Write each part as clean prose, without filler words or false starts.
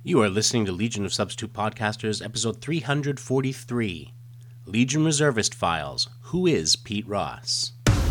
You are listening to Legion of Substitute Podcasters, episode 343, Legion Reservist Files. Who is Pete Ross?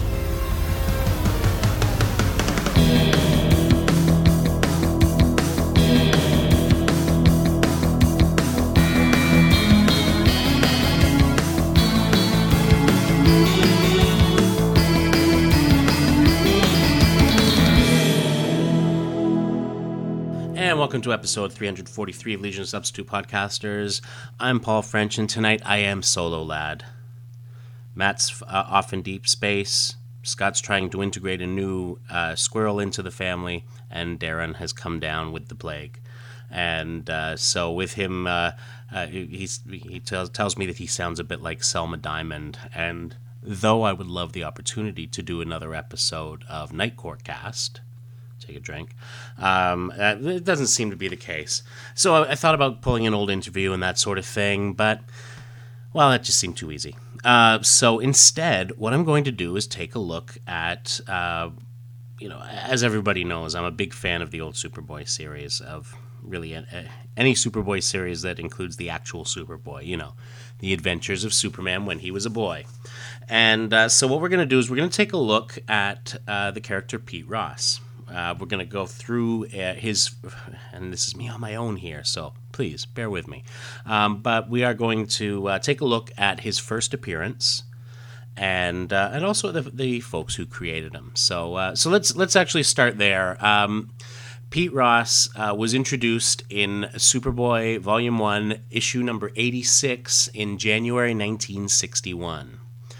And welcome to episode 343 of Legion of Substitute Podcasters. I'm Paul French, and tonight I am solo lad. Matt's off in deep space. Scott's trying to integrate a new squirrel into the family, and Darren has come down with the plague. And so with him, he tells me that he sounds a bit like Selma Diamond. And though I would love the opportunity to do another episode of Night Court Cast, take a drink, it doesn't seem to be the case. So I thought about pulling an old interview and that sort of thing, but, well, that just seemed too easy. So instead, what I'm going to do is take a look at, as everybody knows, I'm a big fan of the old Superboy series, of really any Superboy series that includes the actual Superboy, the adventures of Superman when he was a boy. And so what we're going to do is we're going to take a look at the character Pete Ross. We're going to go through his, and this is me on my own here, so please bear with me. But we are going to take a look at his first appearance, and also the folks who created him. So let's actually start there. Pete Ross was introduced in Superboy Volume 1, issue number 86 in January 1961,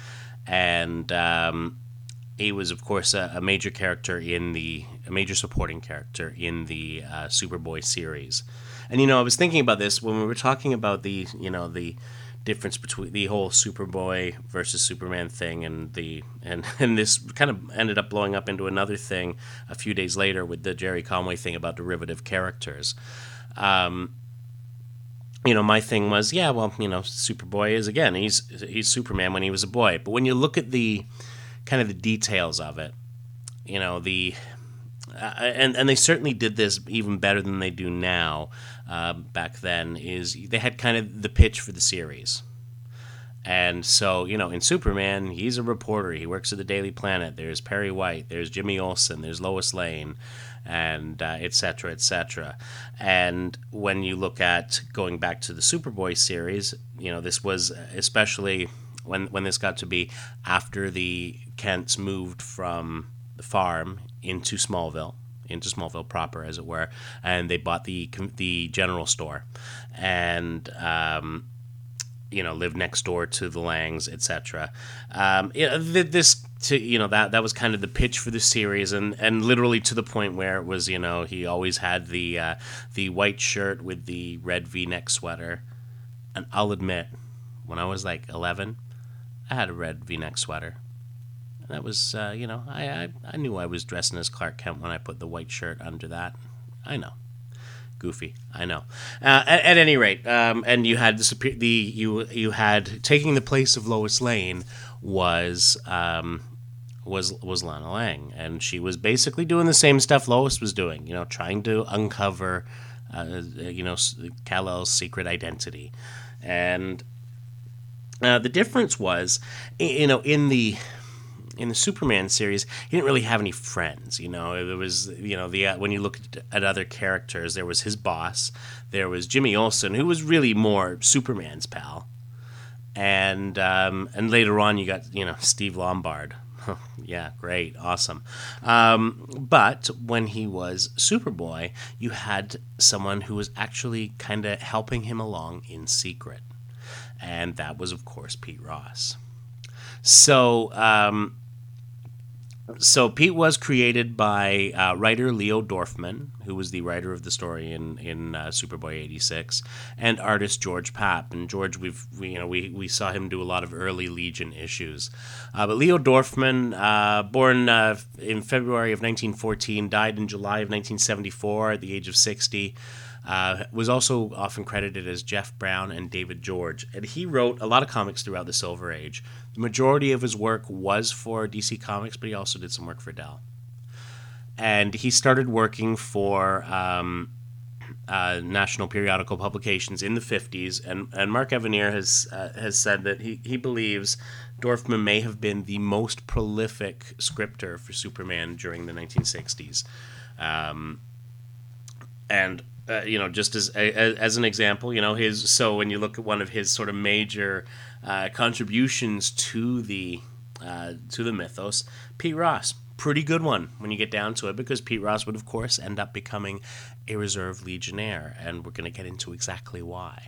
and he was, of course, a major character a major supporting character in the Superboy series. And, I was thinking about this when we were talking about the difference between the whole Superboy versus Superman thing, and this kind of ended up blowing up into another thing a few days later with the Jerry Conway thing about derivative characters. My thing was, Superboy is, again, he's Superman when he was a boy. But when you look at the kind of the details of it, and they certainly did this even better than they do now. Back then, is they had kind of the pitch for the series. And so, in Superman, he's a reporter. He works at the Daily Planet. There's Perry White. There's Jimmy Olsen. There's Lois Lane, and et cetera, et cetera. And when you look at going back to the Superboy series, this was especially when this got to be after the Kents moved from the farm into Smallville proper, as it were, and they bought the general store, and lived next door to the Langs, etc. That was kind of the pitch for the series, and literally to the point where it was, he always had the white shirt with the red V-neck sweater, and I'll admit, when I was like 11, I had a red V-neck sweater. That was, I knew I was dressing as Clark Kent when I put the white shirt under that. I know. Goofy. I know. At any rate, and you had you had taking the place of Lois Lane was Lana Lang, and she was basically doing the same stuff Lois was doing, trying to uncover, Kal-El's secret identity. And the difference was, in the Superman series, he didn't really have any friends. It was, when you look at other characters, there was his boss, there was Jimmy Olsen, who was really more Superman's pal, and later on you got, Steve Lombard. Yeah, great, awesome. But when he was Superboy, you had someone who was actually kind of helping him along in secret, and that was, of course, Pete Ross. So Pete was created by writer Leo Dorfman, who was the writer of the story in Superboy 86, and artist George Papp. And George, we saw him do a lot of early Legion issues. But Leo Dorfman, born in February of 1914, died in July of 1974 at the age of 60. Was also often credited as Jeff Brown and David George. And he wrote a lot of comics throughout the Silver Age. The majority of his work was for DC Comics, but he also did some work for Dell. And he started working for national periodical publications in the 50s, and Mark Evanier has said that he believes Dorfman may have been the most prolific scripter for Superman during the 1960s. And just as an example, when you look at one of his sort of major contributions to the mythos, Pete Ross, pretty good one when you get down to it, because Pete Ross would of course end up becoming a reserve Legionnaire, and we're going to get into exactly why.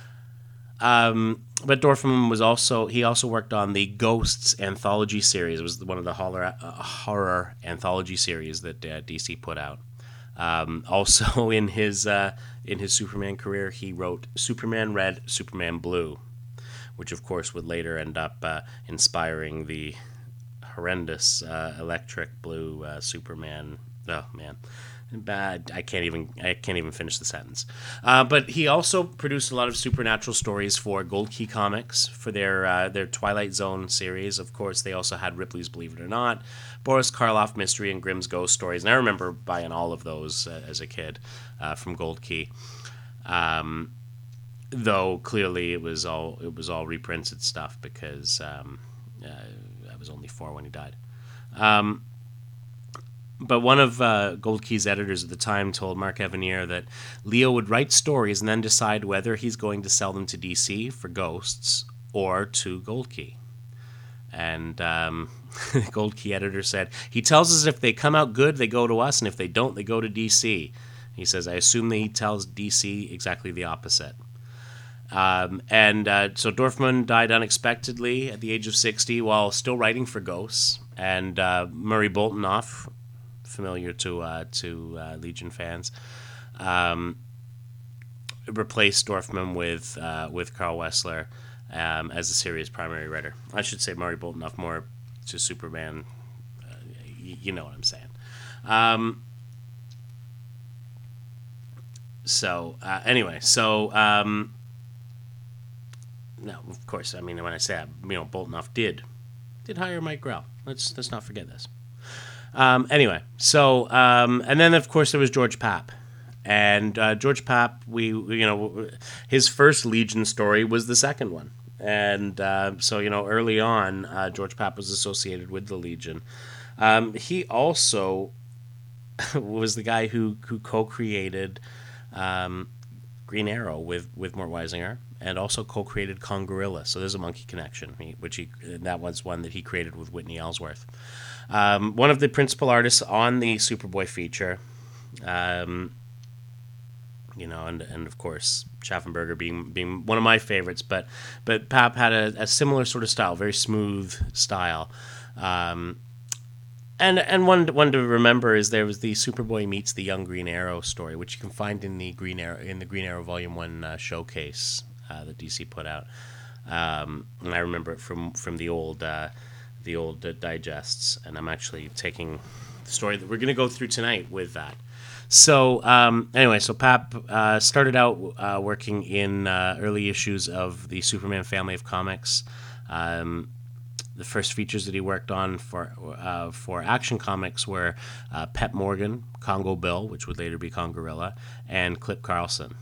But Dorfman also worked on the Ghosts anthology series. It was one of the horror anthology series that DC put out. Also in his Superman career, he wrote Superman Red, Superman Blue, which of course would later end up inspiring the horrendous electric blue Superman. Oh man, bad. I can't even finish the sentence. But he also produced a lot of supernatural stories for Gold Key Comics for their Twilight Zone series. Of course, they also had Ripley's Believe It or Not, Boris Karloff Mystery, and Grimm's Ghost Stories. And I remember buying all of those as a kid from Gold Key. Though clearly it was all reprinted stuff, because I was only 4 when he died. But one of Gold Key's editors at the time told Mark Evanier that Leo would write stories and then decide whether he's going to sell them to DC for Ghosts or to Gold Key. And the Gold Key editor said, he tells us if they come out good, they go to us, and if they don't, they go to DC. He says, I assume that he tells DC exactly the opposite. So Dorfman died unexpectedly at the age of 60 while still writing for Ghosts. And Murray Boltinoff, familiar to Legion fans, replaced Dorfman with Carl Wessler as the series' primary writer. I should say Murray Boltinoff more to Superman. You know what I'm saying. No, of course. I mean, when I say that, Boltinoff did hire Mike Grell. Let's not forget this. And then of course there was George Papp, and George Papp, his first Legion story was the second one, and early on, George Papp was associated with the Legion. He also was the guy who co-created Green Arrow with Mort Weisinger, and also co-created Kongorilla. So there's a monkey connection, that was one that he created with Whitney Ellsworth. One of the principal artists on the Superboy feature, and of course Schaffenberger being one of my favorites, but Papp had a similar sort of style, very smooth style. And one to remember is there was the Superboy meets the Young Green Arrow story, which you can find in the Green Arrow Volume 1 showcase that DC put out. And I remember it from the old digests, and I'm actually taking the story that we're going to go through tonight with that. So so Papp started out working in early issues of the Superman family of comics. The first features that he worked on for Action Comics were Pep Morgan, Congo Bill, which would later be Kongorilla, and Clip Carson.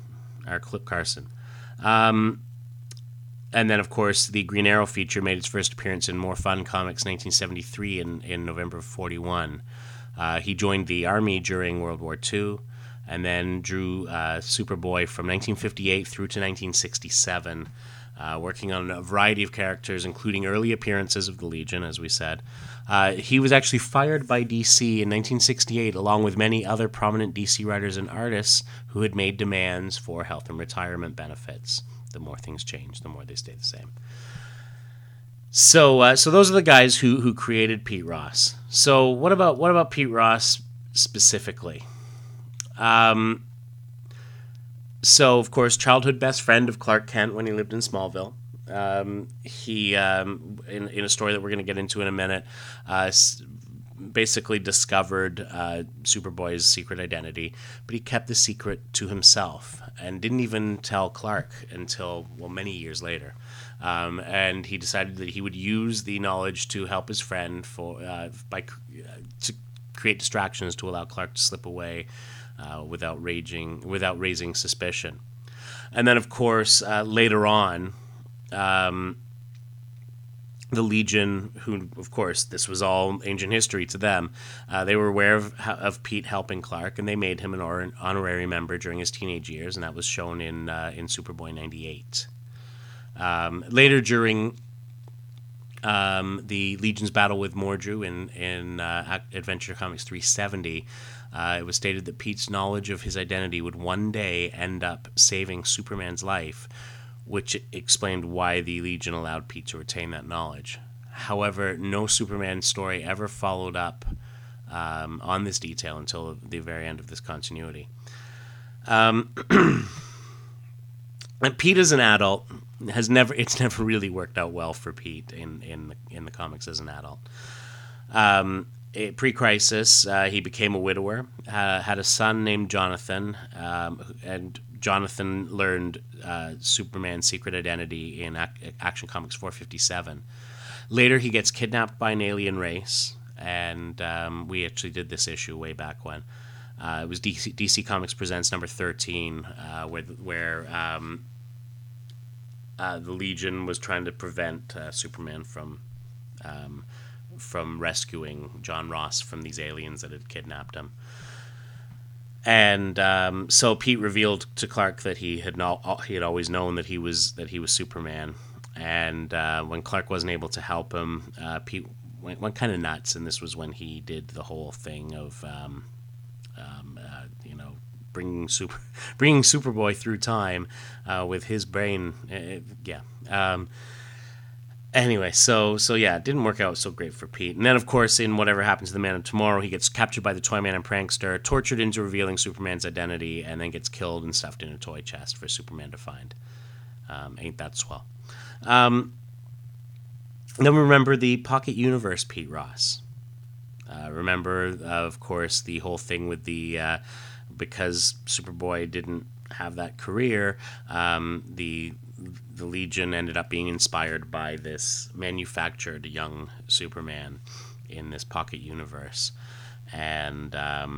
And then, of course, the Green Arrow feature made its first appearance in More Fun Comics 1973 in November of 41. He joined the Army during World War II, and then drew Superboy from 1958 through to 1967, working on a variety of characters, including early appearances of the Legion, as we said. He was actually fired by DC in 1968, along with many other prominent DC writers and artists who had made demands for health and retirement benefits. The more things change, the more they stay the same. So those are the guys who created Pete Ross. So what about Pete Ross specifically? So of course, childhood best friend of Clark Kent when he lived in Smallville. He in a story that we're going to get into in a minute, basically discovered Superboy's secret identity, but he kept the secret to himself and didn't even tell Clark until many years later. And he decided that he would use the knowledge to help his friend to create distractions to allow Clark to slip away without raising suspicion. And then, of course, later on, the Legion, who, of course, this was all ancient history to them, they were aware of Pete helping Clark, and they made him an honorary member during his teenage years, and that was shown in Superboy '98. Later, during the Legion's battle with Mordru in Adventure Comics 370, it was stated that Pete's knowledge of his identity would one day end up saving Superman's life, which explained why the Legion allowed Pete to retain that knowledge. However, no Superman story ever followed up on this detail until the very end of this continuity. And Pete as an adult it's never really worked out well for Pete in the comics as an adult. Pre-Crisis, he became a widower, had a son named Jonathan, and Jonathan learned Superman's secret identity in Action Comics 457. Later, he gets kidnapped by an alien race, and we actually did this issue way back when. It was DC Comics Presents number 13, where the Legion was trying to prevent Superman from rescuing John Ross from these aliens that had kidnapped him. And so Pete revealed to Clark that he had always known that he was Superman. And when Clark wasn't able to help him, Pete went kind of nuts. And this was when he did the whole thing of bringing Superboy through time with his brain. Anyway, so yeah, it didn't work out so great for Pete. And then, of course, in Whatever Happens to the Man of Tomorrow, he gets captured by the Toyman and Prankster, tortured into revealing Superman's identity, and then gets killed and stuffed in a toy chest for Superman to find. Ain't that swell? Then we remember the Pocket Universe Pete Ross. Remember, of course, the whole thing with because Superboy didn't have that career, the Legion ended up being inspired by this manufactured young Superman in this pocket universe. And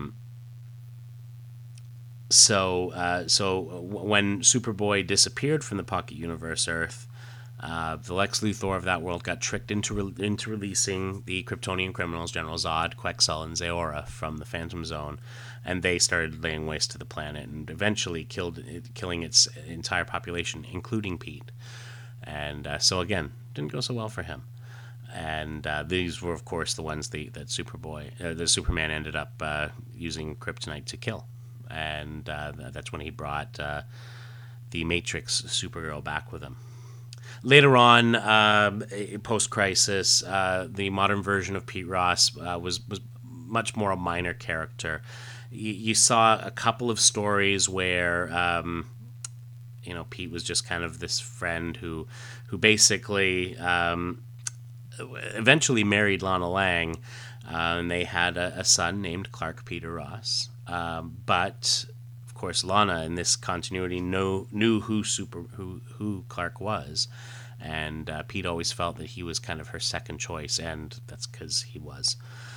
so when Superboy disappeared from the pocket universe Earth, the Lex Luthor of that world got tricked into releasing the Kryptonian criminals, General Zod, Quetzal, and Zeora from the Phantom Zone, and they started laying waste to the planet and eventually killing its entire population, including Pete. And so again, didn't go so well for him. And these were, of course, the ones that Superman ended up using kryptonite to kill. And that's when he brought the Matrix Supergirl back with him. Later on, post-Crisis, the modern version of Pete Ross was much more a minor character. You saw a couple of stories where, Pete was just kind of this friend who basically eventually married Lana Lang, and they had a son named Clark Peter Ross. But of course, Lana in this continuity knew who Clark was, and Pete always felt that he was kind of her second choice, and that's because he was.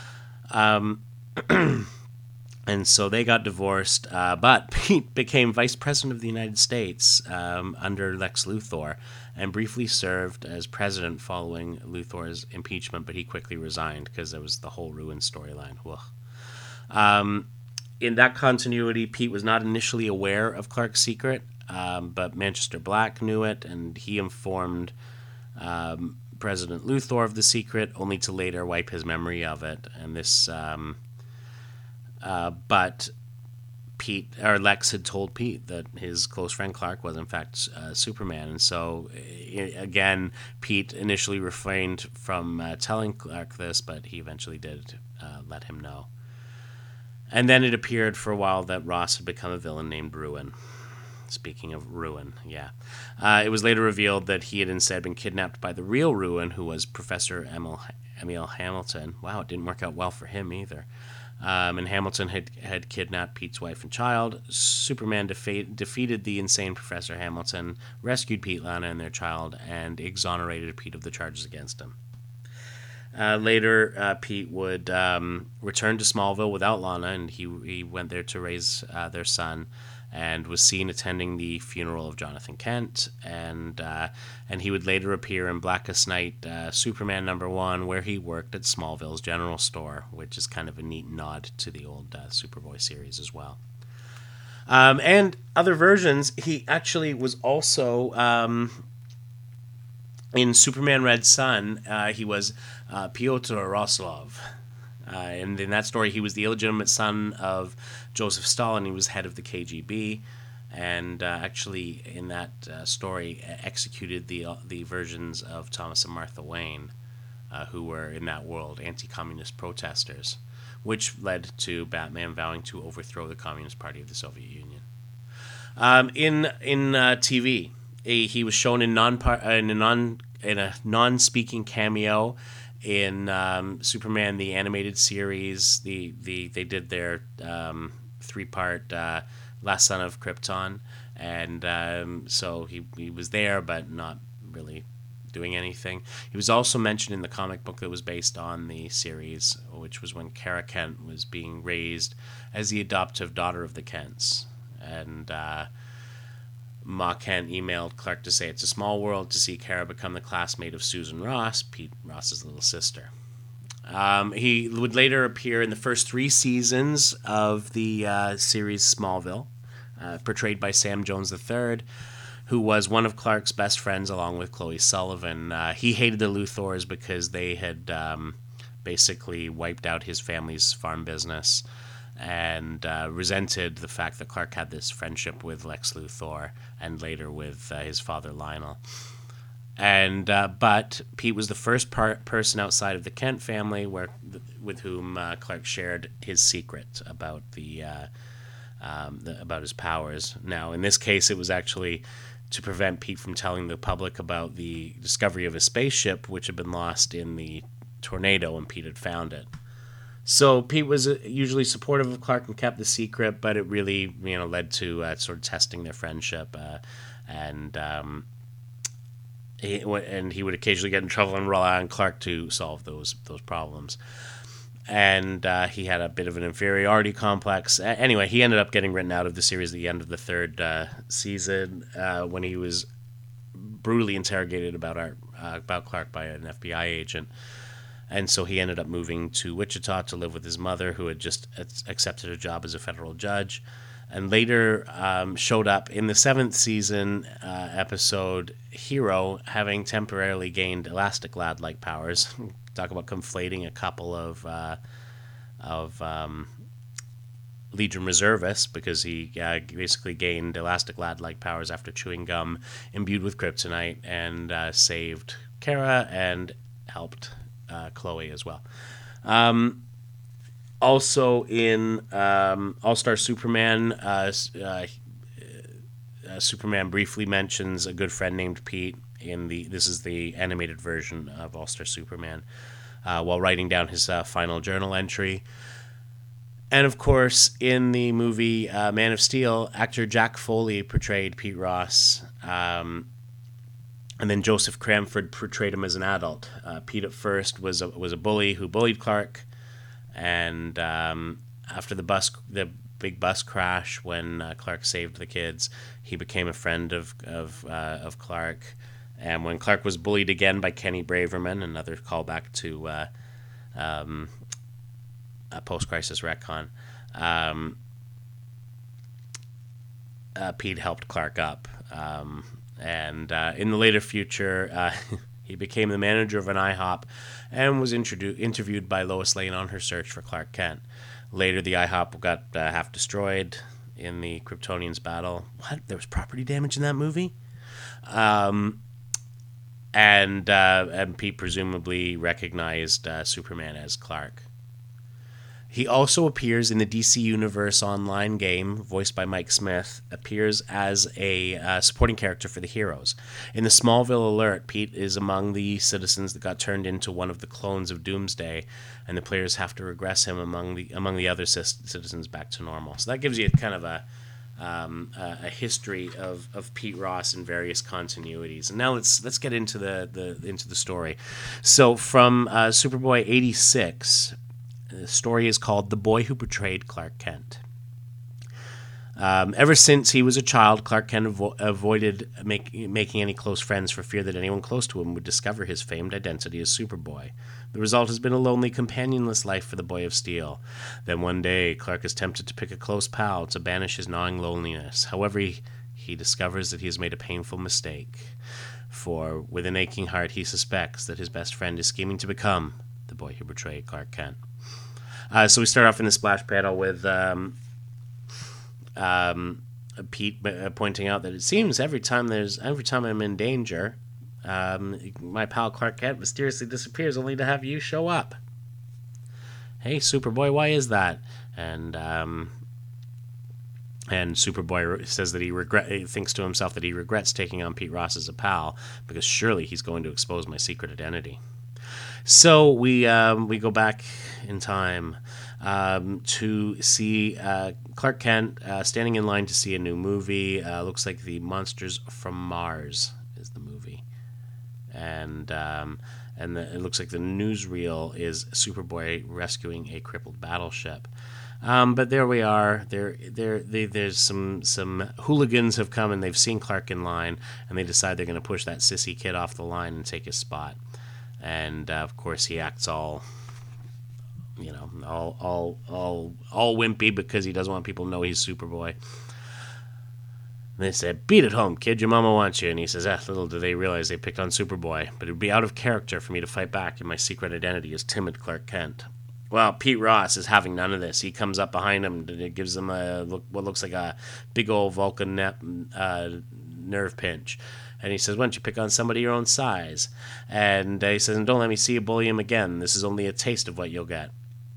And so they got divorced, but Pete became Vice President of the United States under Lex Luthor, and briefly served as president following Luthor's impeachment, but he quickly resigned because there was the whole Ruin storyline. In that continuity, Pete was not initially aware of Clark's secret, but Manchester Black knew it, and he informed President Luthor of the secret, only to later wipe his memory of it. And this, but Lex had told Pete that his close friend Clark was in fact Superman, and so again, Pete initially refrained from telling Clark this, but he eventually did let him know. And then it appeared for a while that Ross had become a villain named Ruin. Speaking of Ruin, yeah. It was later revealed that he had instead been kidnapped by the real Ruin, who was Professor Emil Hamilton. Wow, it didn't work out well for him either. And Hamilton had kidnapped Pete's wife and child. Superman defeated the insane Professor Hamilton, rescued Pete, Lana, and their child, and exonerated Pete of the charges against him. Later, Pete would return to Smallville without Lana, and he went there to raise their son, and was seen attending the funeral of Jonathan Kent, and he would later appear in Blackest Night, Superman #1, where he worked at Smallville's General Store, which is kind of a neat nod to the old Superboy series as well. And other versions, he actually was also in Superman Red Sun. He was Pyotr Roslov. And in that story, he was the illegitimate son of Joseph Stalin. He was head of the KGB, and actually in that story executed the versions of Thomas and Martha Wayne, who were in that world anti-communist protesters, which led to Batman vowing to overthrow the Communist Party of the Soviet Union. In TV, he was shown in a non-speaking cameo in Superman the Animated Series. They did their 3-part Last Son of Krypton, and so he was there, but not really doing anything. He was also mentioned in the comic book that was based on the series, which was when Kara Kent was being raised as the adoptive daughter of the Kents. And Ma Kent emailed Clark to say it's a small world to see Kara become the classmate of Susan Ross, Pete Ross's little sister. He would later appear in the first 3 seasons of the series Smallville, portrayed by Sam Jones III, who was one of Clark's best friends along with Chloe Sullivan. He hated the Luthors because they had basically wiped out his family's farm business, and resented the fact that Clark had this friendship with Lex Luthor and later with his father Lionel. And but Pete was the first person outside of the Kent family with whom Clark shared his secret about about his powers. Now, in this case, it was actually to prevent Pete from telling the public about the discovery of his spaceship, which had been lost in the tornado, and Pete had found it. So Pete was usually supportive of Clark and kept the secret, but it really, led to sort of testing their friendship, and he would occasionally get in trouble and rely on Clark to solve those problems. And he had a bit of an inferiority complex. Anyway, he ended up getting written out of the series at the end of the 3rd season when he was brutally interrogated about Clark by an FBI agent. And so he ended up moving to Wichita to live with his mother, who had just accepted a job as a federal judge, and later showed up in the 7th season episode Hero, having temporarily gained Elastic Lad-like powers. Talk about conflating a couple of Legion reservists, because he basically gained Elastic Lad-like powers after chewing gum imbued with kryptonite, and saved Kara and helped Chloe as well. Also in All-Star Superman, Superman briefly mentions a good friend named Pete this is the animated version of All-Star Superman, while writing down his final journal entry. And of course, in the movie Man of Steel, actor Jack Foley portrayed Pete Ross. And then Joseph Cranford portrayed him as an adult. Pete at first was a bully who bullied Clark, and after the big bus crash when Clark saved the kids, he became a friend of Clark. And when Clark was bullied again by Kenny Braverman, another callback to a post-crisis retcon, Pete helped Clark up. And in the later future, he became the manager of an IHOP and was interviewed by Lois Lane on her search for Clark Kent. Later, the IHOP got half destroyed in the Kryptonians battle. What? There was property damage in that movie? And Pete presumably recognized Superman as Clark. He also appears in the DC Universe online game, voiced by Mike Smith, appears as a supporting character for the heroes. In the Smallville Alert, Pete is among the citizens that got turned into one of the clones of Doomsday, and the players have to regress him among the other citizens back to normal. So that gives you kind of a history of Pete Ross in various continuities. And now let's get into the story. So from Superboy '86, the story is called "The Boy Who Betrayed Clark Kent." Ever since he was a child, Clark Kent avoided making any close friends for fear that anyone close to him would discover his famed identity as Superboy. The result has been a lonely, companionless life for the Boy of Steel. Then one day, Clark is tempted to pick a close pal to banish his gnawing loneliness. However, he discovers that he has made a painful mistake. For, with an aching heart, he suspects that his best friend is scheming to become the Boy Who Betrayed Clark Kent. So we start off in the splash panel with Pete pointing out that it seems every time I'm in danger, my pal Clark Kent mysteriously disappears only to have you show up. Hey, Superboy, why is that? And Superboy says that he thinks to himself that he regrets taking on Pete Ross as a pal because surely he's going to expose my secret identity. So we go back in time to see Clark Kent standing in line to see a new movie. Looks like The Monsters from Mars is the movie, and it looks like the newsreel is Superboy rescuing a crippled battleship. But there we are. There's some hooligans have come and they've seen Clark in line, and they decide they're going to push that sissy kid off the line and take his spot. And of course, he acts all wimpy because he doesn't want people to know he's Superboy. And they said, "Beat it home, kid. Your mama wants you." And he says, little do they realize they picked on Superboy. But it would be out of character for me to fight back in my secret identity as timid Clark Kent. Well, Pete Ross is having none of this. He comes up behind him and gives him what looks like a big old Vulcan nerve pinch. And he says, "Why don't you pick on somebody your own size?" And he says, "Don't let me see you bully him again. This is only a taste of what you'll get."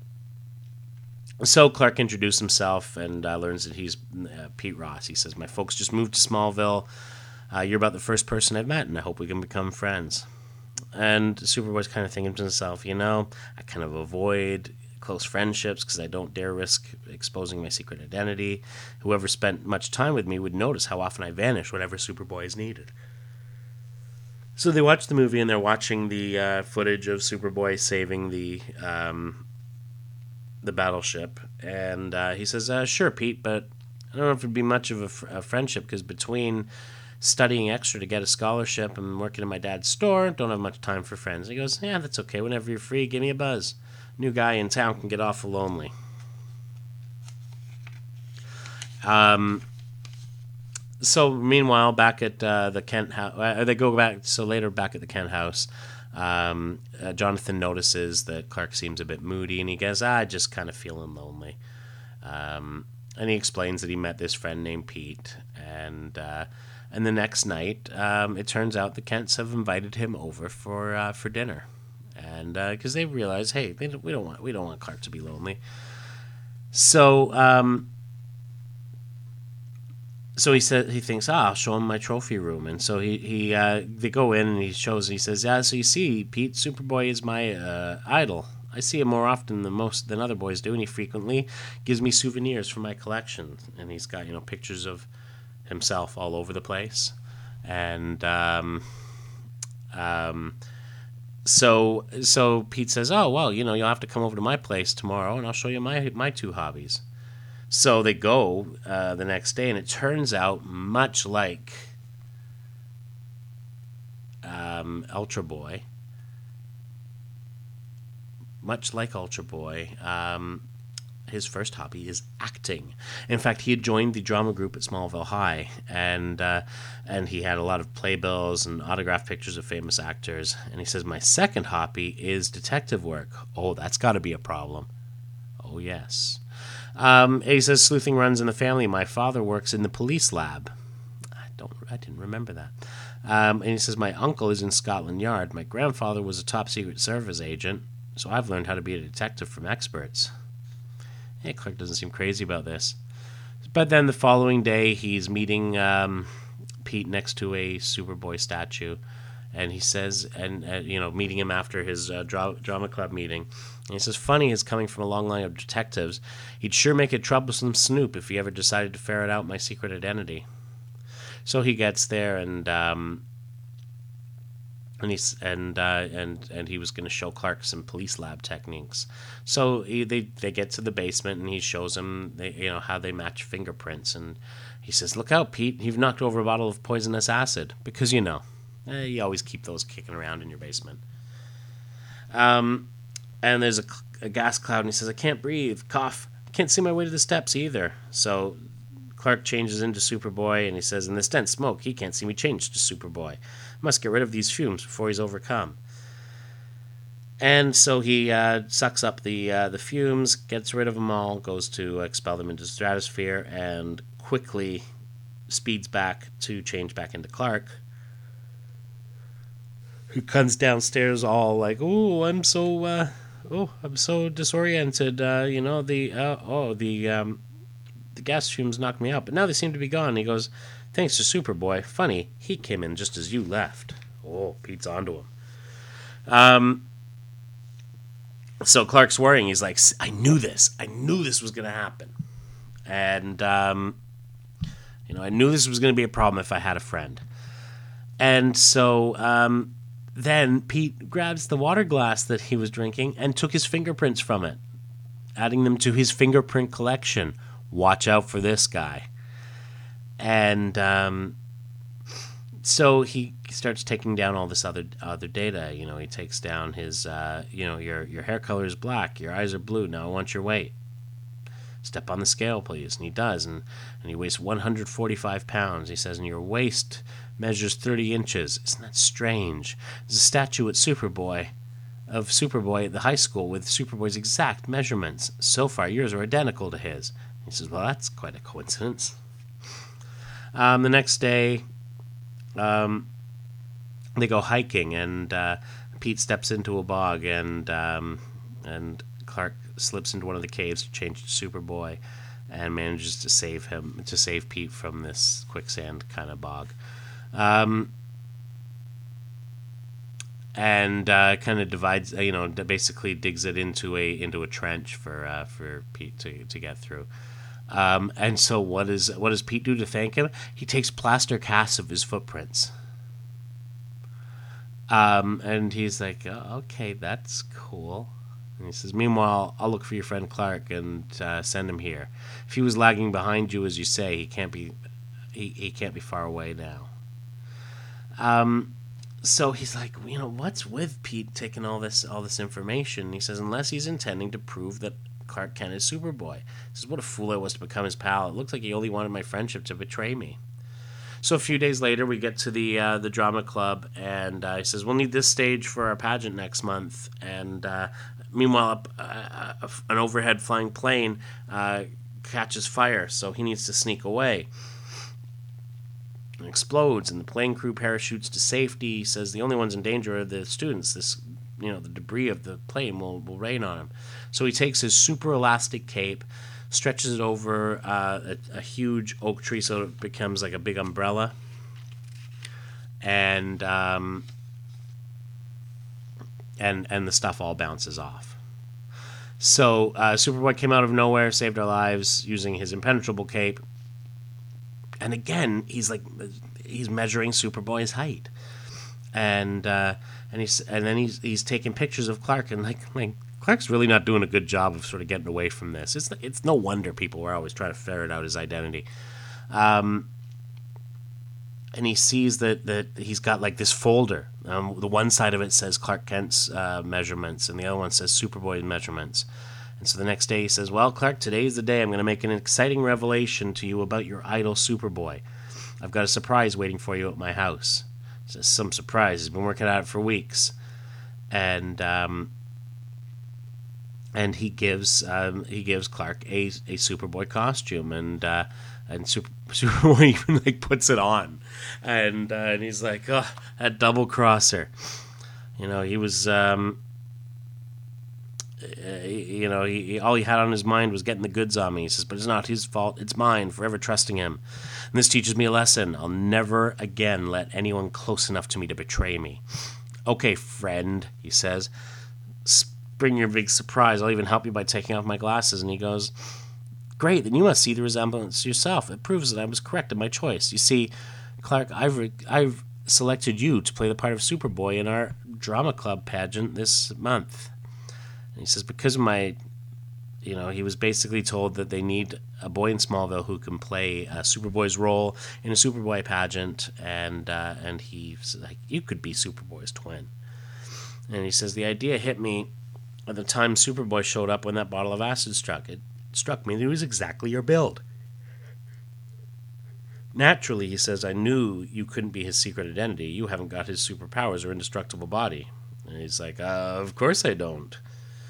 So Clark introduces himself and learns that he's Pete Ross. He says, "My folks just moved to Smallville. You're about the first person I've met, and I hope we can become friends." And Superboy's kind of thinking to himself, I kind of avoid close friendships because I don't dare risk exposing my secret identity. Whoever spent much time with me would notice how often I vanish whenever Superboy is needed. So they watch the movie, and they're watching the footage of Superboy saving the battleship. And he says, "Sure, Pete, but I don't know if it'd be much of a friendship because between studying extra to get a scholarship and working in my dad's store, don't have much time for friends." He goes, "Yeah, that's okay. Whenever you're free, give me a buzz. New guy in town can get awful lonely." So meanwhile, back at the Kent house, they go back. So later, back at the Kent house, Jonathan notices that Clark seems a bit moody, and he goes, "Just kind of feeling lonely." And he explains that he met this friend named Pete, and the next night, it turns out the Kents have invited him over for dinner, and because they realize, hey, we don't want Clark to be lonely. So so he thinks, I'll show him my trophy room, and so they go in and he says, "Yeah, so you see, Pete, Superboy is my idol. I see him more often than other boys do, and he frequently gives me souvenirs from my collection." And he's got pictures of himself all over the place, and so Pete says, "Oh well, you'll have to come over to my place tomorrow, and I'll show you my two hobbies." So they go the next day, and it turns out much like Ultra Boy. His first hobby is acting. In fact, he had joined the drama group at Smallville High, and he had a lot of playbills and autographed pictures of famous actors. And he says, "My second hobby is detective work." Oh, that's got to be a problem. Oh, yes. He says, "Sleuthing runs in the family. My father works in the police lab." I didn't remember that. And he says, "My uncle is in Scotland Yard. My grandfather was a top Secret Service agent, so I've learned how to be a detective from experts." Hey, Clark doesn't seem crazy about this. But then the following day, he's meeting Pete next to a Superboy statue, And he says, meeting him after his drama club meeting, and he says, funny is coming from a long line of detectives. He'd sure make a troublesome snoop if he ever decided to ferret out my secret identity. So he gets there, and he was going to show Clark some police lab techniques. So they get to the basement, and he shows him how they match fingerprints, and he says, "Look out, Pete! You've knocked over a bottle of poisonous acid," because you always keep those kicking around in your basement. And there's a gas cloud, and he says, "I can't breathe, cough, can't see my way to the steps either." So Clark changes into Superboy, and he says, "In this dense smoke, he can't see me change to Superboy. Must get rid of these fumes before he's overcome." And so he sucks up the fumes, gets rid of them all, goes to expel them into the stratosphere, and quickly speeds back to change back into Clark, who comes downstairs all like, I'm so disoriented. The gas fumes knocked me out, but now they seem to be gone." He goes, "Thanks to Superboy. Funny, he came in just as you left." Oh, Pete's onto him. So Clark's worrying. He's like, I knew this was going to happen. And, I knew this was going to be a problem if I had a friend. And so then Pete grabs the water glass that he was drinking and took his fingerprints from it, adding them to his fingerprint collection. Watch out for this guy. And so he starts taking down all this other data. He takes down his, your hair color is black, your eyes are blue, now I want your weight. Step on the scale, please. And he does, and he weighs 145 pounds. He says, and your waist measures 30 inches. Isn't that strange? There's a statue of Superboy at the high school with Superboy's exact measurements. So far, yours are identical to his. He says, well, that's quite a coincidence. The next day, they go hiking, and Pete steps into a bog, and Clark slips into one of the caves to change to Superboy, and manages to save Pete from this quicksand kind of bog, and kind of divides, basically digs it into a trench for Pete to get through. And so what does Pete do to thank him? He takes plaster casts of his footprints. And he's like, oh, okay, that's cool. And he says, meanwhile, I'll look for your friend Clark and send him here. If he was lagging behind you, as you say, he can't be far away now. So he's like, what's with Pete taking all this information? And he says, unless he's intending to prove that Clark Kent is Superboy. He says, what a fool I was to become his pal. It looked like he only wanted my friendship to betray me. So a few days later, we get to the drama club, and he says, we'll need this stage for our pageant next month. And meanwhile, an overhead flying plane catches fire, so he needs to sneak away. It explodes, and the plane crew parachutes to safety. He says the only ones in danger are the students. The debris of the plane will rain on him. So he takes his super elastic cape, stretches it over a huge oak tree so it becomes like a big umbrella, and the stuff all bounces off. So Superboy came out of nowhere, saved our lives using his impenetrable cape, and again he's measuring Superboy's height, and he's taking pictures of Clark, and like Clark's really not doing a good job of sort of getting away from this. It's no wonder people were always trying to ferret out his identity. And he sees that he's got like this folder. The one side of it says Clark Kent's measurements, and the other one says Superboy's measurements. And so the next day he says, well, Clark, today's the day I'm going to make an exciting revelation to you about your idol Superboy. I've got a surprise waiting for you at my house. He says, some surprise. He's been working at it for weeks. And he gives Clark a Superboy costume, and Superboy even puts it on, and he's like, oh, that double crosser. He was all he had on his mind was getting the goods on me. He says, but it's not his fault. It's mine, forever trusting him. And this teaches me a lesson. I'll never again let anyone close enough to me to betray me. Okay, friend, he says, bring your big surprise. I'll even help you by taking off my glasses. And he goes, great, then you must see the resemblance yourself. It proves that I was correct in my choice. You see, Clark, I've selected you to play the part of Superboy in our drama club pageant this month. And he says, because of my, he was basically told that they need a boy in Smallville who can play Superboy's role in a Superboy pageant, and he's like, you could be Superboy's twin. And he says, the idea hit me at the time Superboy showed up when that bottle of acid struck. It struck me that he was exactly your build. Naturally, he says, I knew you couldn't be his secret identity. You haven't got his superpowers or indestructible body. And he's like, of course I don't.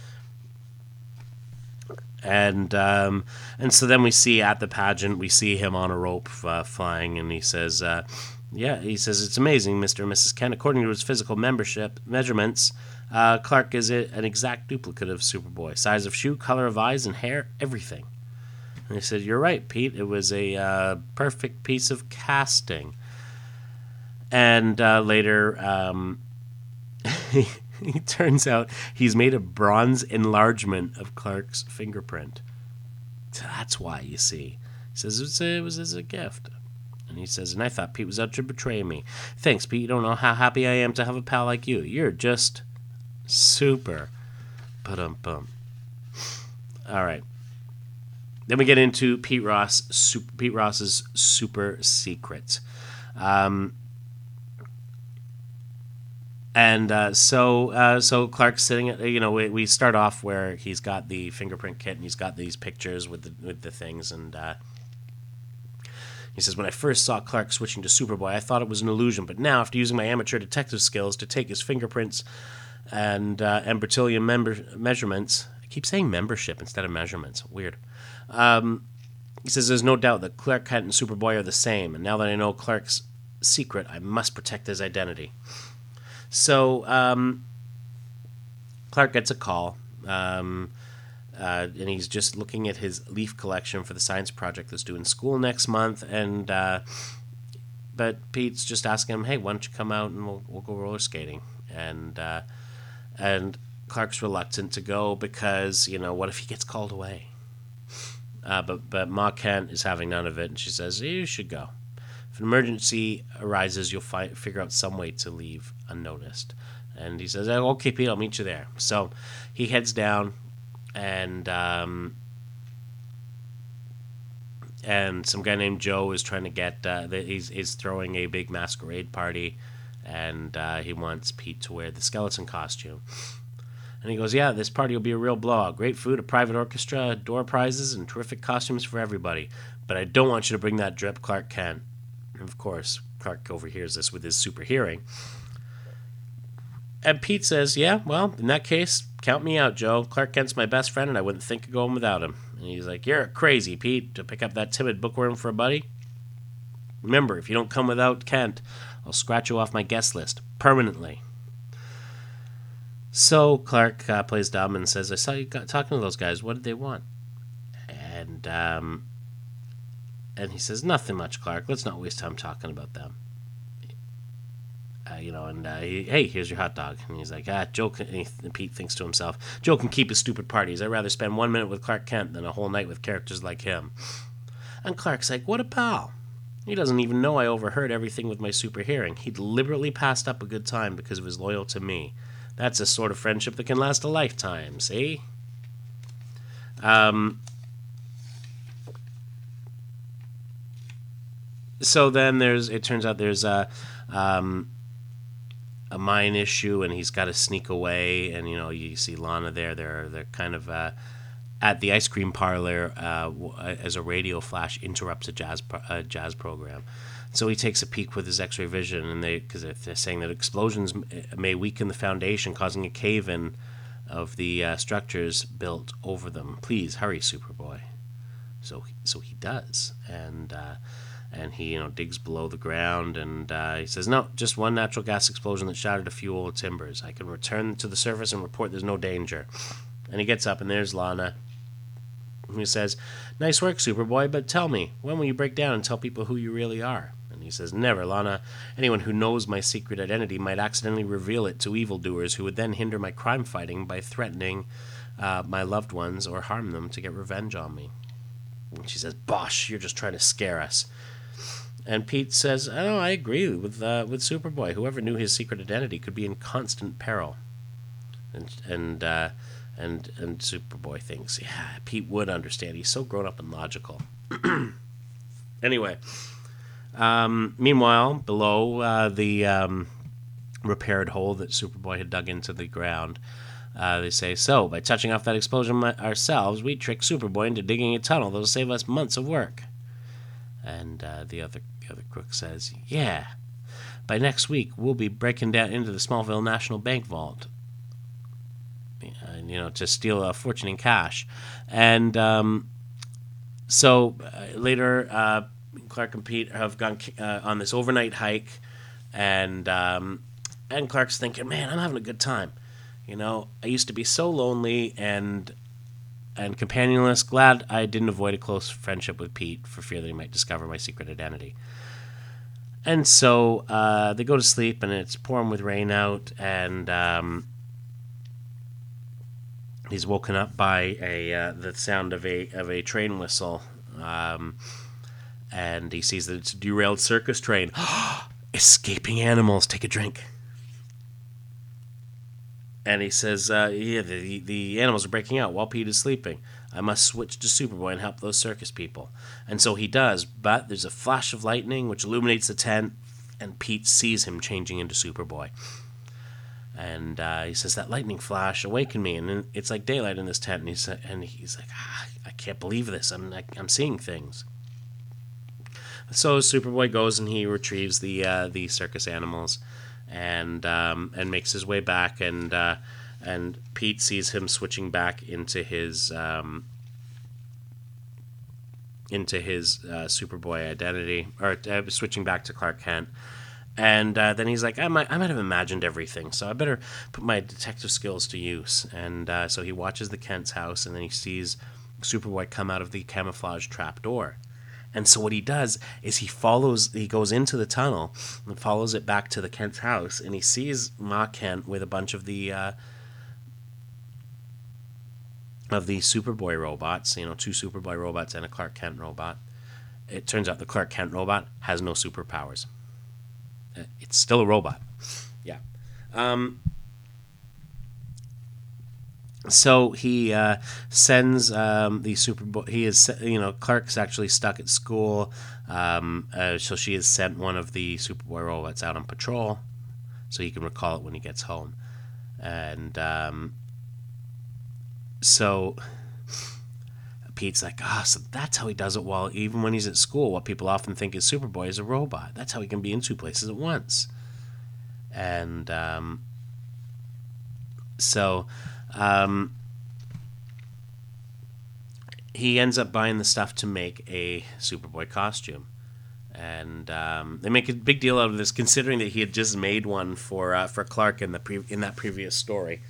And so then we see at the pageant, we see him on a rope flying, and he says, it's amazing, Mr. and Mrs. Kent. According to his physical measurements, Clark is an exact duplicate of Superboy. Size of shoe, color of eyes and hair, everything. And he said, you're right, Pete. It was a perfect piece of casting. And later, it turns out he's made a bronze enlargement of Clark's fingerprint. So that's why, you see. He says it was as a gift. And he says, and I thought Pete was out to betray me. Thanks, Pete. You don't know how happy I am to have a pal like you. You're just super. Ba-dum-bum. All right. Then we get into Pete Ross's super secret. So Clark's sitting at, we start off where he's got the fingerprint kit and he's got these pictures with the things, and he says, when I first saw Clark switching to Superboy, I thought it was an illusion, but now, after using my amateur detective skills to take his fingerprints and Bertillon measurements, I keep saying membership instead of measurements, weird. He says, there's no doubt that Clark Kent and Superboy are the same, and now that I know Clark's secret, I must protect his identity. So Clark gets a call, and he's just looking at his leaf collection for the science project that's due in school next month, and but Pete's just asking him, hey, why don't you come out and we'll go roller skating? And Clark's reluctant to go because, what if he gets called away? But Ma Kent is having none of it, and she says, you should go. If an emergency arises, you'll figure out some way to leave unnoticed. And he says, okay, Pete, I'll meet you there. So he heads down, and some guy named Joe is trying to get, he's throwing a big masquerade party, and he wants Pete to wear the skeleton costume. And he goes, yeah, this party will be a real blowout. Great food, a private orchestra, door prizes, and terrific costumes for everybody. But I don't want you to bring that drip Clark Kent. And of course, Clark overhears this with his super hearing. And Pete says, yeah, well, in that case, count me out, Joe. Clark Kent's my best friend, and I wouldn't think of going without him. And he's like, you're crazy, Pete, to pick up that timid bookworm for a buddy. Remember, if you don't come without Kent, I'll scratch you off my guest list permanently. So Clark plays dumb and says, I saw you talking to those guys. What did they want? And he says, nothing much, Clark. Let's not waste time talking about them. Hey, here's your hot dog. And he's like, Joe can, and Pete thinks to himself, Joe can keep his stupid parties. I'd rather spend 1 minute with Clark Kent than a whole night with characters like him. And Clark's like, what a pal. He doesn't even know I overheard everything with my super hearing. He deliberately passed up a good time because of his loyalty to me. That's a sort of friendship that can last a lifetime, see? So then it turns out there's a mine issue, and he's got to sneak away, and you see Lana there. They're kind of at the ice cream parlor as a radio flash interrupts a jazz program. So he takes a peek with his X-ray vision, and because they're saying that explosions may weaken the foundation, causing a cave-in of the structures built over them. Please hurry, Superboy. So he does, and he digs below the ground, and he says, no, just one natural gas explosion that shattered a few old timbers. I can return to the surface and report there's no danger. And he gets up, and there's Lana. He says, "Nice work, Superboy, but tell me, when will you break down and tell people who you really are?" And he says, "Never, Lana. Anyone who knows my secret identity might accidentally reveal it to evildoers who would then hinder my crime fighting by threatening my loved ones or harm them to get revenge on me." And she says, "Bosh, you're just trying to scare us." And Pete says, "Oh, I agree with Superboy. Whoever knew his secret identity could be in constant peril." And Superboy thinks, yeah, Pete would understand. He's so grown up and logical. Anyway, meanwhile, below the repaired hole that Superboy had dug into the ground, they say, "So, by touching off that explosion ourselves, we tricked Superboy into digging a tunnel that'll save us months of work." And the other crook says, "Yeah, by next week, we'll be breaking down into the Smallville National Bank vault, to steal a fortune in cash." And so later, Clark and Pete have gone on this overnight hike, and Clark's thinking, "Man, I'm having a good time. I used to be so lonely and companionless. Glad I didn't avoid a close friendship with Pete for fear that he might discover my secret identity." And so they go to sleep, and it's pouring with rain out, and he's woken up by the sound of a train whistle, and he sees that it's a derailed circus train. "Escaping animals, take a drink." And he says, "Yeah, the animals are breaking out while Pete is sleeping. I must switch to Superboy and help those circus people." And so he does, but there's a flash of lightning which illuminates the tent, and Pete sees him changing into Superboy. And he says, "That lightning flash awakened me, and it's like daylight in this tent." And he's like, "I can't believe this. I'm seeing things." So Superboy goes and he retrieves the circus animals, and makes his way back, and Pete sees him switching back into his Superboy identity, or switching back to Clark Kent. And then he's like, I might have imagined everything, so I better put my detective skills to use. And so he watches the Kent's house, and then he sees Superboy come out of the camouflage trap door. And so what he does is he goes into the tunnel and follows it back to the Kent's house, and he sees Ma Kent with a bunch of the Superboy robots, 2 Superboy robots and a Clark Kent robot. It turns out the Clark Kent robot has no superpowers. It's still a robot. Yeah. So he sends the Superboy. Clark's actually stuck at school. So she has sent one of the Superboy robots out on patrol, so he can recall it when he gets home. And so Pete's like, so that's how he does it. While even when he's at school, what people often think is Superboy is a robot. That's how he can be in 2 places at once. And he ends up buying the stuff to make a Superboy costume. And they make a big deal out of this, considering that he had just made one for Clark in that previous story.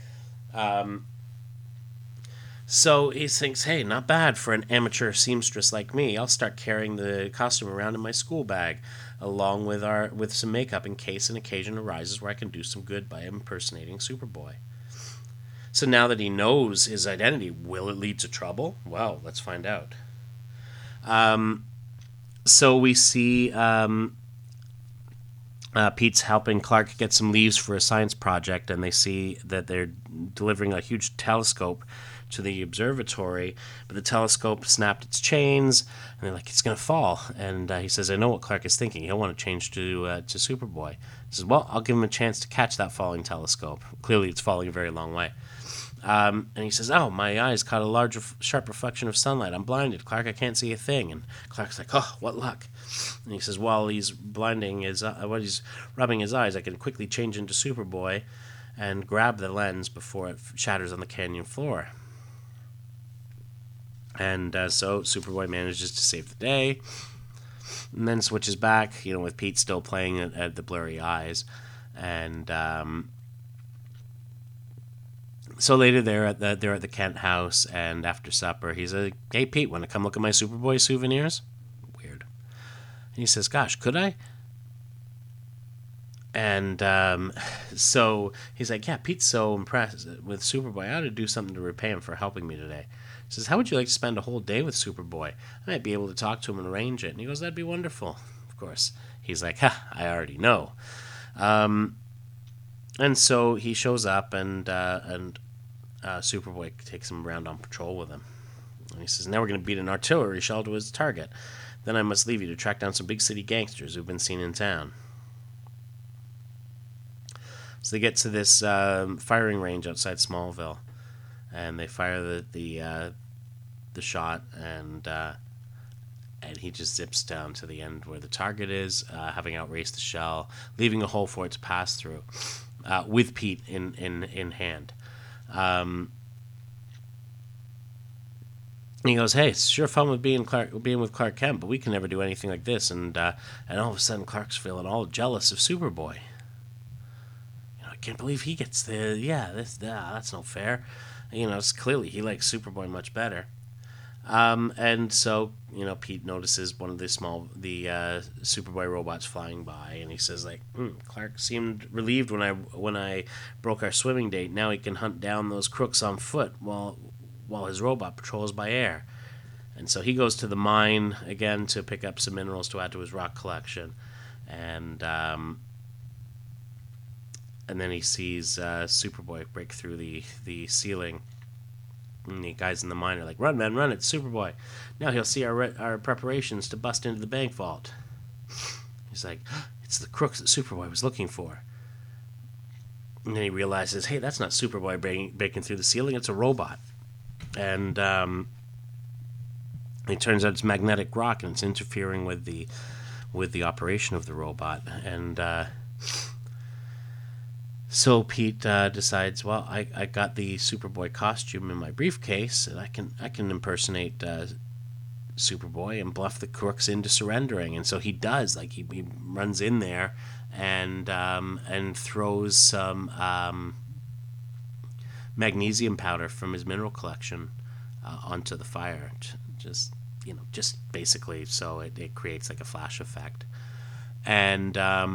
So he thinks, hey, not bad for an amateur seamstress like me. I'll start carrying the costume around in my school bag, along with some makeup in case an occasion arises where I can do some good by impersonating Superboy. So now that he knows his identity, will it lead to trouble? Well, let's find out. So we see Pete's helping Clark get some leaves for a science project, and they see that they're delivering a huge telescope to the observatory, but the telescope snapped its chains, and they're like, it's going to fall. And he says, I know what Clark is thinking. He'll want to change to Superboy. He says, well, I'll give him a chance to catch that falling telescope. Clearly, it's falling a very long way. And he says, oh, my eyes caught a large, sharp reflection of sunlight. I'm blinded. Clark, I can't see a thing. And Clark's like, oh, what luck. And he says, while he's while he's rubbing his eyes, I can quickly change into Superboy and grab the lens before it shatters on the canyon floor. And so Superboy manages to save the day, and then switches back, with Pete still playing at the blurry eyes. And So later they're at the Kent house, and after supper, he's like, "Hey Pete, want to come look at my Superboy souvenirs?" Weird. And he says, "Gosh, could I?" And so he's like, "Yeah, Pete's so impressed with Superboy. I ought to do something to repay him for helping me today." He says, "How would you like to spend a whole day with Superboy? I might be able to talk to him and arrange it." And he goes, "That'd be wonderful." Of course, he's like, "Ha, I already know." And so he shows up, and Superboy takes him around on patrol with him. And he says, "Now we're going to beat an artillery shell to his target. Then I must leave you to track down some big city gangsters who've been seen in town." So they get to this firing range outside Smallville, and they fire the shot, and he just zips down to the end where the target is, having outraced the shell, leaving a hole for it to pass through, with Pete in hand. He goes, "Hey, it's sure fun with being with Clark Kent, but we can never do anything like this." And all of a sudden, Clark's feeling all jealous of Superboy. I can't believe he gets that's no fair. It's clearly he likes Superboy much better. And so, Pete notices one of the Superboy robots flying by, and he says, like, "Clark seemed relieved when I broke our swimming date. Now he can hunt down those crooks on foot while his robot patrols by air." And so he goes to the mine again to pick up some minerals to add to his rock collection, and then he sees Superboy break through the ceiling. And the guys in the mine are like, "Run, man, run, it's Superboy. Now he'll see our preparations to bust into the bank vault." He's like, "It's the crooks that Superboy was looking for." And then he realizes, hey, that's not Superboy breaking through the ceiling, it's a robot. And it turns out it's magnetic rock, and it's interfering with the operation of the robot. And so Pete decides, well, I got the Superboy costume in my briefcase, and I can impersonate Superboy and bluff the crooks into surrendering. And so he does. Like he runs in there and throws some magnesium powder from his mineral collection onto the fire. Just basically so it creates like a flash effect. And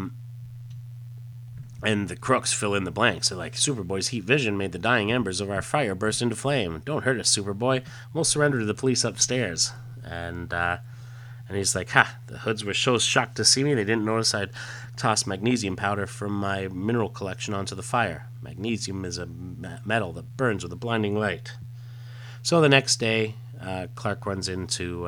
the crooks fill in the blanks. They're like, "Superboy's heat vision made the dying embers of our fire burst into flame. Don't hurt us, Superboy. We'll surrender to the police upstairs." And he's like, "Ha, the hoods were so shocked to see me, they didn't notice I'd tossed magnesium powder from my mineral collection onto the fire. Magnesium is a metal that burns with a blinding light." So the next day, Clark runs into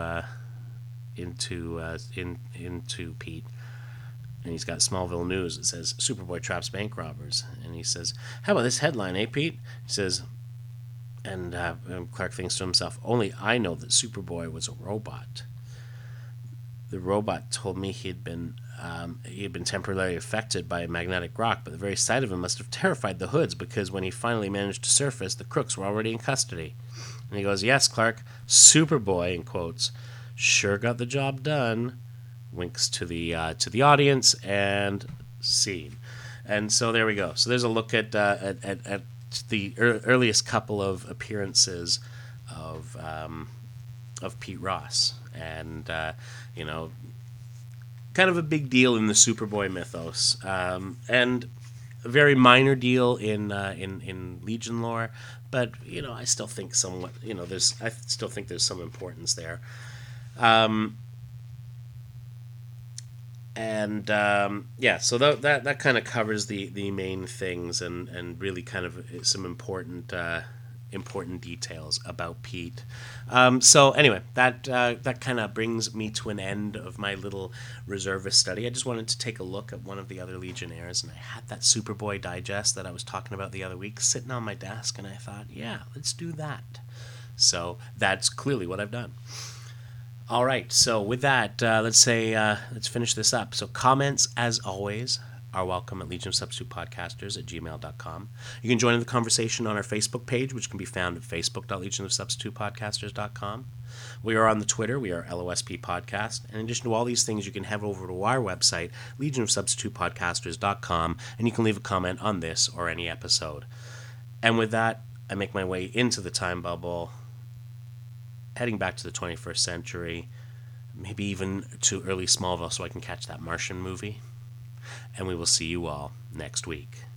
Pete. And he's got Smallville News. It says, "Superboy traps bank robbers." And he says, "How about this headline, eh, Pete?" He says, and Clark thinks to himself, "Only I know that Superboy was a robot. The robot told me he had been temporarily affected by a magnetic rock, but the very sight of him must have terrified the hoods, because when he finally managed to surface, the crooks were already in custody." And he goes, "Yes, Clark, Superboy," in quotes, "sure got the job done." Winks to the audience, and scene. And so there we go. So there's a look at the earliest couple of appearances of Pete Ross, and kind of a big deal in the Superboy mythos, and a very minor deal in Legion lore, but I still think somewhat I still think there's some importance there. So that kind of covers the main things, and really kind of some important details about Pete. So anyway, that kind of brings me to an end of my little reservist study. I just wanted to take a look at one of the other Legionnaires, and I had that Superboy digest that I was talking about the other week sitting on my desk, and I thought, yeah, let's do that. So that's clearly what I've done. All right, so with that, let's finish this up. So comments, as always, are welcome at legionofsubstitutepodcasters@gmail.com. You can join in the conversation on our Facebook page, which can be found at facebook.legionofsubstitutepodcasters.com. We are on the Twitter. We are LOSP Podcast. And in addition to all these things, you can head over to our website, legionofsubstitutepodcasters.com, and you can leave a comment on this or any episode. And with that, I make my way into the time bubble, heading back to the 21st century, maybe even to early Smallville so I can catch that Martian movie. And we will see you all next week.